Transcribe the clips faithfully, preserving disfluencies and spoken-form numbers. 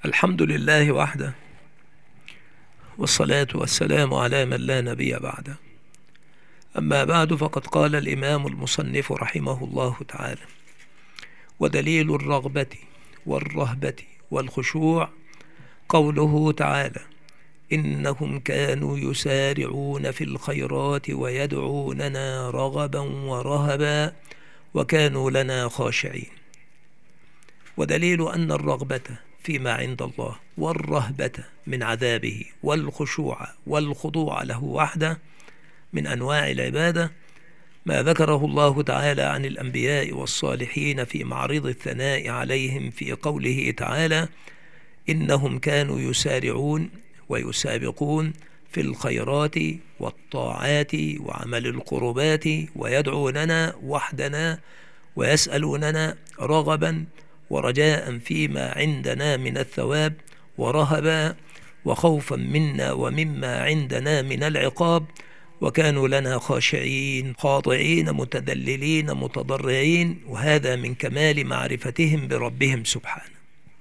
الحمد لله وحده، والصلاة والسلام على من لا نبي بعده. أما بعد، فقد قال الإمام المصنف رحمه الله تعالى: ودليل الرغبة والرهبة والخشوع قوله تعالى: إنهم كانوا يسارعون في الخيرات ويدعوننا رغبا ورهبا وكانوا لنا خاشعين. ودليل أن الرغبة فيما عند الله والرهبة من عذابه والخشوع والخضوع له وحده من أنواع العبادة ما ذكره الله تعالى عن الأنبياء والصالحين في معرض الثناء عليهم في قوله تعالى: إنهم كانوا يسارعون ويسابقون في الخيرات والطاعات وعمل القربات ويدعوننا وحدنا ويسألوننا رغبا ورجاء فيما عندنا من الثواب ورهبا وخوفا منا ومما عندنا من العقاب وكانوا لنا خاشعين خاضعين متذللين متضرعين، وهذا من كمال معرفتهم بربهم سبحانه.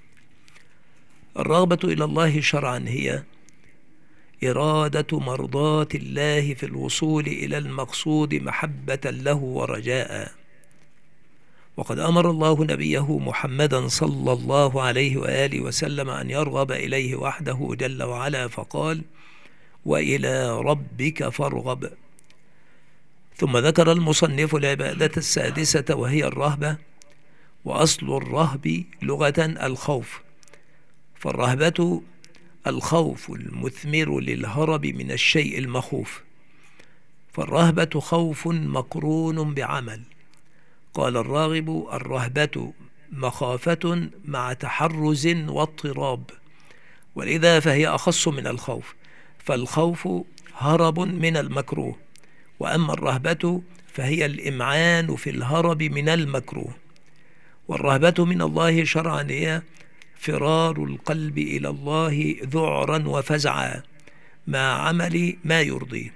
الرغبة إلى الله شرعا هي إرادة مرضاة الله في الوصول إلى المقصود محبة له ورجاء. وقد أمر الله نبيه محمدا صلى الله عليه وآله وسلم أن يرغب إليه وحده جل وعلا، فقال: وإلى ربك فارغب. ثم ذكر المصنف العبادة السادسة وهي الرهبة، وأصل الرهب لغة الخوف، فالرهبة الخوف المثمر للهرب من الشيء المخوف، فالرهبة خوف مقرون بعمل. قال الراغب: الرهبة مخافة مع تحرز واضطراب، ولذا فهي أخص من الخوف، فالخوف هرب من المكروه، وأما الرهبة فهي الإمعان في الهرب من المكروه. والرهبة من الله شرعا هي فرار القلب إلى الله ذعرا وفزعا مع عمل ما يرضيه.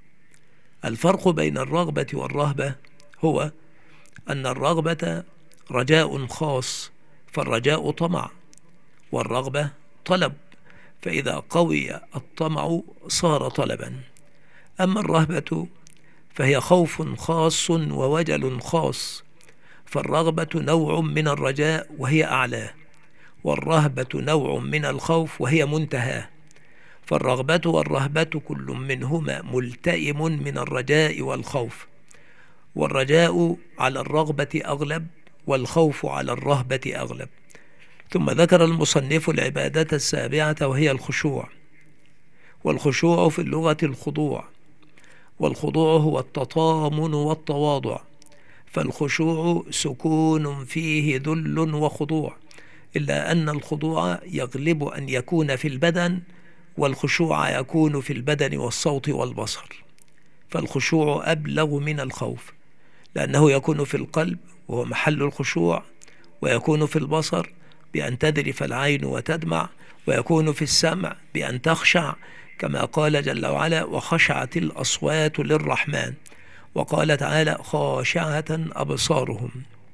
الفرق بين الرغبة والرهبة هو أن الرغبة رجاء خاص، فالرجاء طمع، والرغبة طلب، فإذا قوي الطمع صار طلبا. أما الرهبة فهي خوف خاص ووجل خاص، فالرغبة نوع من الرجاء وهي أعلاه، والرهبة نوع من الخوف وهي منتهاه. فالرغبة والرهبة كل منهما ملتئم من الرجاء والخوف، والرجاء على الرغبة أغلب والخوف على الرهبة أغلب. ثم ذكر المصنف العبادة السابعة وهي الخشوع، والخشوع في اللغة الخضوع، والخضوع هو التطامن والتواضع، فالخشوع سكون فيه ذل وخضوع، إلا أن الخضوع يغلب أن يكون في البدن، والخشوع يكون في البدن والصوت والبصر، فالخشوع أبلغ من الخوف، لأنه يكون في القلب وهو محل الخشوع، ويكون في البصر بأن تذرف العين وتدمع، ويكون في السمع بأن تخشع، كما قال جل وعلا: وخشعت الأصوات للرحمن، وقال تعالى: خاشعة أبصارهم.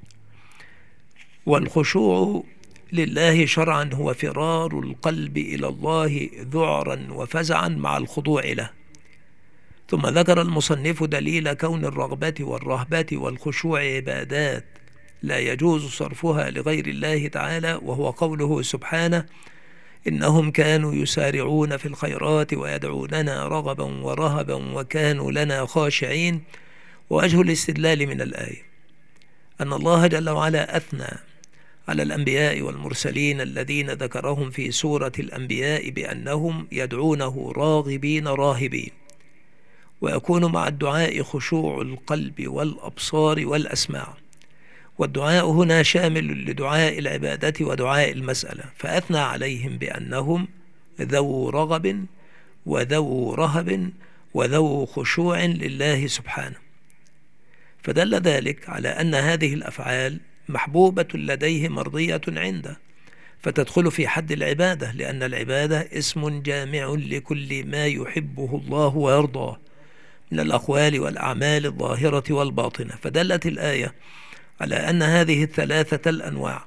والخشوع لله شرعا هو فرار القلب إلى الله ذعرا وفزعا مع الخضوع له. ثم ذكر المصنف دليل كون الرغبة والرهبة والخشوع عبادات لا يجوز صرفها لغير الله تعالى، وهو قوله سبحانه: إنهم كانوا يسارعون في الخيرات ويدعوننا رغبا ورهبا وكانوا لنا خاشعين. ووجه الاستدلال من الآية أن الله جل وعلا أثنى على الأنبياء والمرسلين الذين ذكرهم في سورة الأنبياء بأنهم يدعونه راغبين راهبين، ويكون مع الدعاء خشوع القلب والأبصار والأسماع، والدعاء هنا شامل لدعاء العبادة ودعاء المسألة، فأثنى عليهم بأنهم ذو رغب وذو رهب وذو خشوع لله سبحانه، فدل ذلك على أن هذه الأفعال محبوبة لديه مرضية عنده، فتدخل في حد العبادة، لأن العبادة اسم جامع لكل ما يحبه الله ويرضاه من الأقوال والأعمال الظاهرة والباطنة. فدلت الآية على أن هذه الثلاثة الأنواع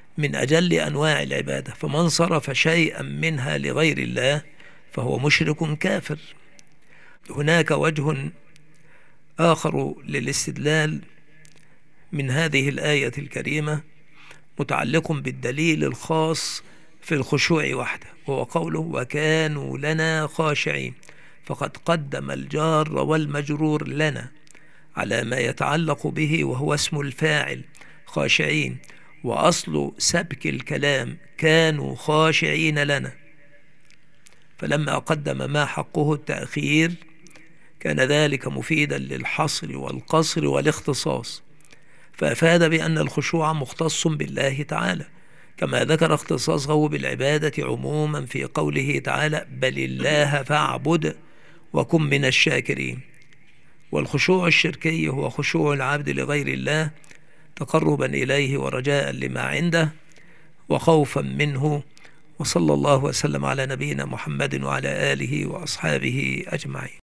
من أجل أنواع العبادة، فمن صرف شيئا منها لغير الله فهو مشرك كافر. هناك وجه آخر للاستدلال من هذه الآية الكريمة متعلق بالدليل الخاص في الخشوع وحده، وهو قوله وكانوا لنا خاشعين، فقد قدم الجار والمجرور لنا على ما يتعلق به وهو اسم الفاعل خاشعين، وأصل سبك الكلام كانوا خاشعين لنا، فلما قدم ما حقه التأخير كان ذلك مفيدا للحصر والقصر والاختصاص، فأفاد بأن الخشوع مختص بالله تعالى، كما ذكر اختصاصه بالعبادة عموما في قوله تعالى بل الله فاعبد وكن من الشاكرين. والخشوع الشركي هو خشوع العبد لغير الله تقربا إليه ورجاء لما عنده وخوفا منه. وصلى الله وسلم على نبينا محمد وعلى آله وأصحابه أجمعين.